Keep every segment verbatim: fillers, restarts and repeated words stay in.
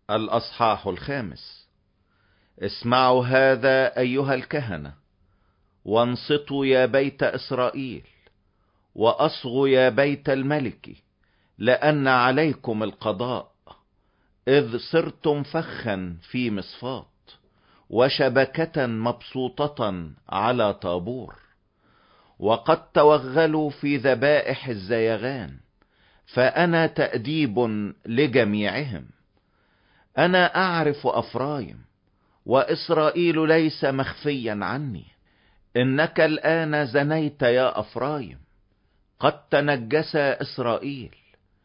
الأصحاح الخامس. اسمعوا هذا أيها الكهنة، وانصتوا يا بيت إسرائيل، وأصغوا يا بيت الملك، لأن عليكم القضاء، إذ صرتم فخا في مصفات، وشبكة مبسوطة على طابور، وقد توغلوا في ذبائح الزيغان، فأنا تأديب لجميعهم. أنا أعرف أفرايم، وإسرائيل ليس مخفيا عني. إنك الآن زنيت يا أفرايم، قد تنجس إسرائيل،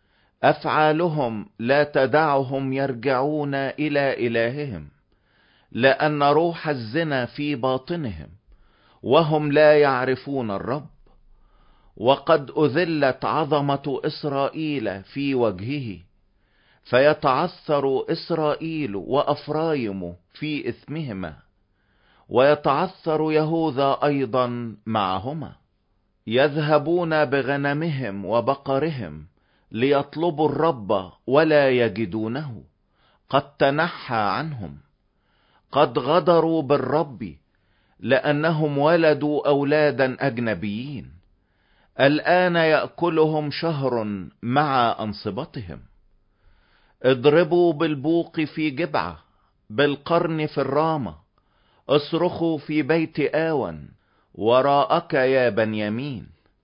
أفعالهم لا تدعهم يرجعون إلى إلههم، لأن روح الزنا في باطنهم، وهم لا يعرفون الرب. وقد أذلت عظمة إسرائيل في وجهه، فيتعثر إسرائيل وأفرايم في إثمهما، ويتعثر يهوذا أيضا معهما. يذهبون بغنمهم وبقرهم ليطلبوا الرب ولا يجدونه، قد تنحى عنهم. قد غدروا بالرب، لأنهم ولدوا أولادا أجنبيين. الآن يأكلهم شهر مع أنصبتهم. اضربوا بالبوق في جبعة، بالقرن في الرامة، اصرخوا في بيت آون، وراءك يا بنيامين.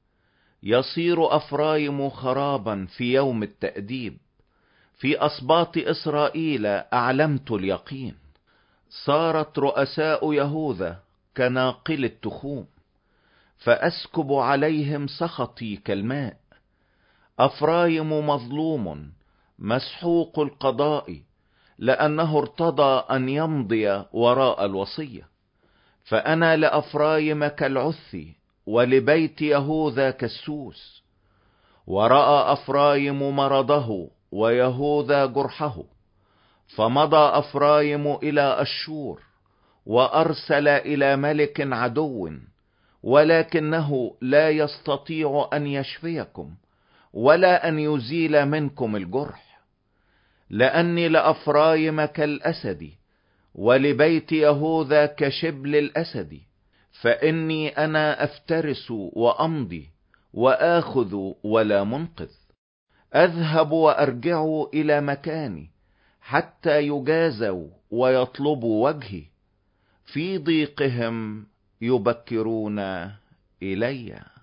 يصير أفرايم خرابا في يوم التأديب، في أسباط إسرائيل أعلمت اليقين. صارت رؤساء يهوذا كناقل التخوم، فأسكب عليهم سخطي كالماء. أفرايم مظلوم مسحوق القضاء، لأنه ارتضى أن يمضي وراء الوصية. فأنا لأفرايم كالعث، ولبيت يهوذا كالسوس. ورأى أفرايم مرضه، ويهوذا جرحه، فمضى أفرايم إلى أشور، وأرسل إلى ملك عدو، ولكنه لا يستطيع أن يشفيكم، ولا أن يزيل منكم الجرح. لأني لأفرايم كالأسد، ولبيت يهوذا كشبل الأسد. فإني أنا أفترس وأمضي، وآخذ ولا منقذ. أذهب وأرجع إلى مكاني، حتى يجازوا ويطلبوا وجهي. في ضيقهم يبكرون إلي.